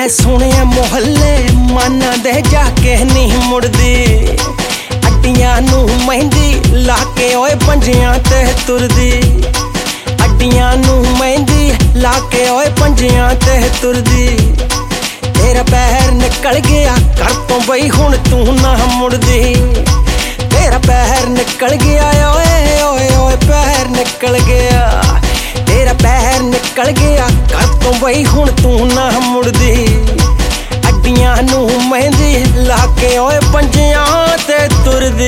मैं सुनिया मोहल्ले माना दे जाके नहीं मुड़दी अड्डियां नू मेहंदी लाके ओए पंजियां ते तुरदी अड्डियां नू मेहंदी लाके ओए पंजियां ते तुरदी तेरा पैर निकल गया घर तो बई हुण तू ना मुड़दी तेरा पैर निकल गया ओए ओए ओए पैर निकल गया तेरा पैर निकल गया घर तो बई हुण तू ना मुड़दी अड्डियां नू मेहंदी लाके ओए पंजियां ते तुरदी।